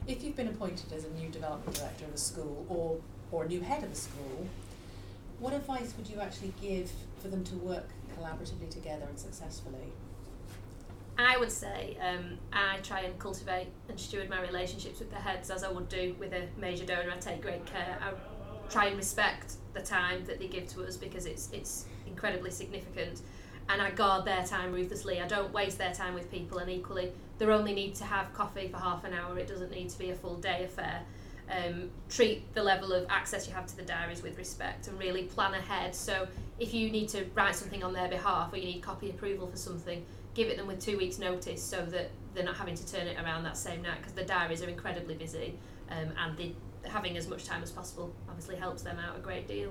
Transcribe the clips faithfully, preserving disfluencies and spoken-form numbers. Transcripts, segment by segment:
If you've been appointed as a new development director of a school or, or a new head of a school, what advice would you actually give for them to work collaboratively together and successfully? I would say um, I try and cultivate and steward my relationships with the heads as I would do with a major donor. I take great care. I try and respect the time that they give to us because it's it's incredibly significant, and I guard their time ruthlessly. I don't waste their time with people, and equally they only need to have coffee for half an hour. It doesn't need to be a full day affair. Um, treat the level of access you have to the diaries with respect and really plan ahead. So if you need to write something on their behalf or you need copy approval for something, give it them with two weeks notice so that they're not having to turn it around that same night, because the diaries are incredibly busy, um, and they, having as much time as possible obviously helps them out a great deal.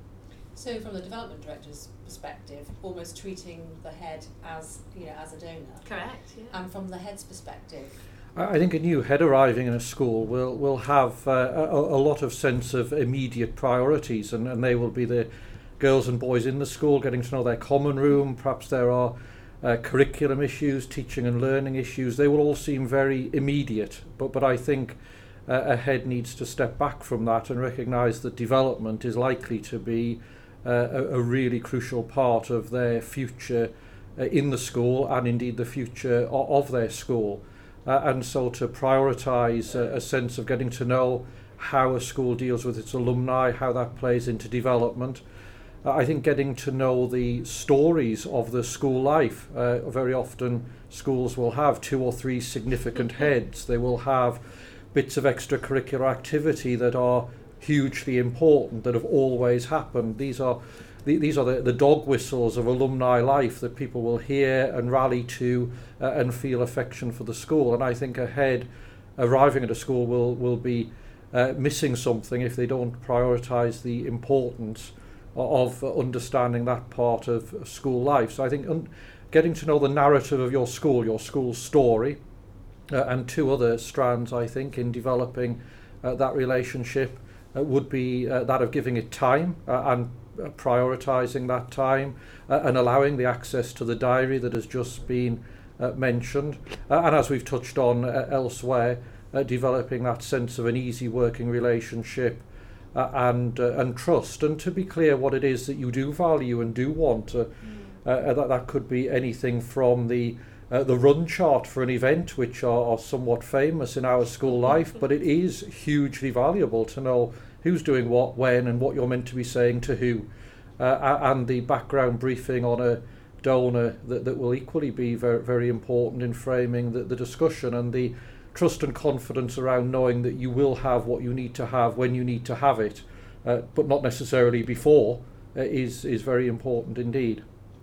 So from the development director's perspective, almost treating the head as, you know, as a donor. Correct, yeah. And from the head's perspective, I think a new head arriving in a school will will have uh, a, a lot of sense of immediate priorities, and, and they will be the girls and boys in the school, getting to know their common room. Perhaps there are uh, curriculum issues, teaching and learning issues. They will all seem very immediate, but but I think uh, a head needs to step back from that and recognise that development is likely to be uh, a, a really crucial part of their future uh, in the school, and indeed the future of, of their school. Uh, and so to prioritise a, a sense of getting to know how a school deals with its alumni, how that plays into development. Uh, I think getting to know the stories of the school life. Uh, very often schools will have two or three significant heads. They will have bits of extracurricular activity that are hugely important, that have always happened. These are the, these are the, the dog whistles of alumni life that people will hear and rally to uh, and feel affection for the school. And I think a head arriving at a school will, will be uh, missing something if they don't prioritise the importance of understanding that part of school life. So I think un- getting to know the narrative of your school, your school's story, uh, and two other strands, I think, in developing uh, that relationship uh, would be uh, that of giving it time uh, and uh, prioritising that time uh, and allowing the access to the diary that has just been uh, mentioned. Uh, and as we've touched on uh, elsewhere, uh, developing that sense of an easy working relationship Uh, and uh, and trust, and to be clear what it is that you do value and do want. Uh, mm. uh, that that could be anything from the uh, the run chart for an event, which are, are somewhat famous in our school life, but it is hugely valuable to know who's doing what, when, and what you're meant to be saying to who, uh, and the background briefing on a donor that, that will equally be very very important in framing the, the discussion, and the trust and confidence around knowing that you will have what you need to have when you need to have it, uh, but not necessarily before, uh, is is very important indeed.